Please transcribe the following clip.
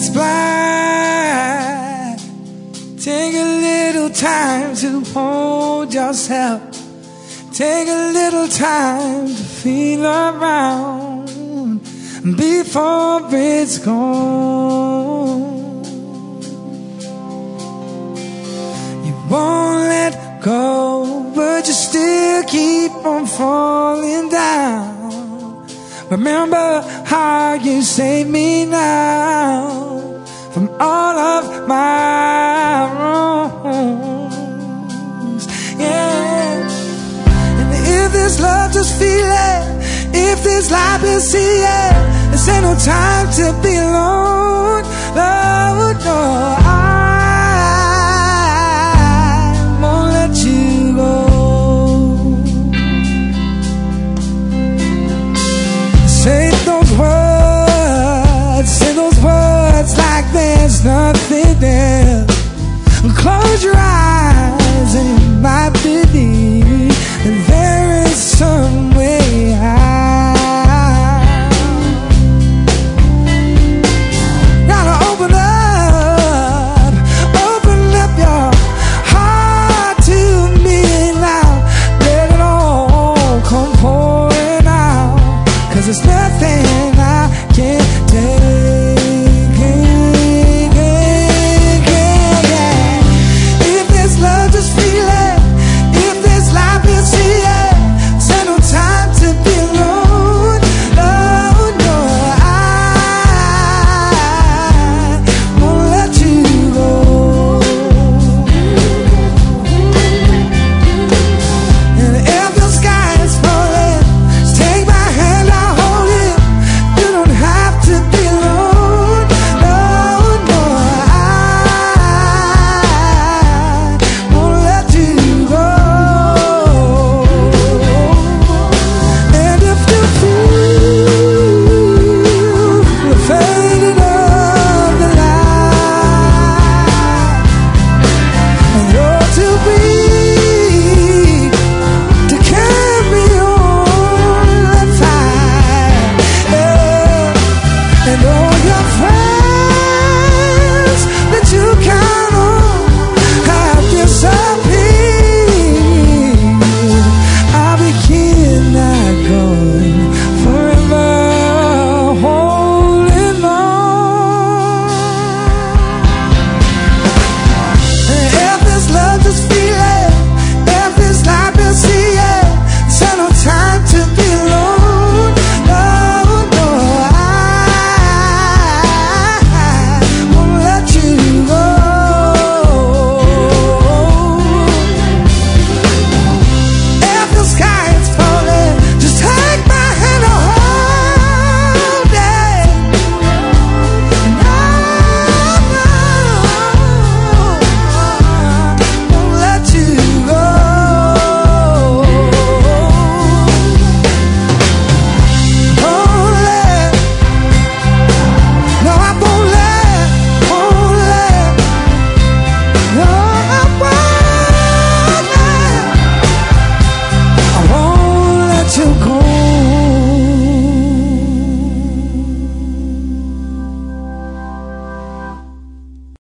blind. Take a little time to hold yourself. Take a little time to feel around before it's gone. You won't let go, but you still keep on falling down. Remember how you saved me now from all of my wrongs. Yeah. And if this love just feel it, if this life is see it, this ain't no time to be alone. No, no, I won't let you go. Say those words like there's nothing there. Close your eyes.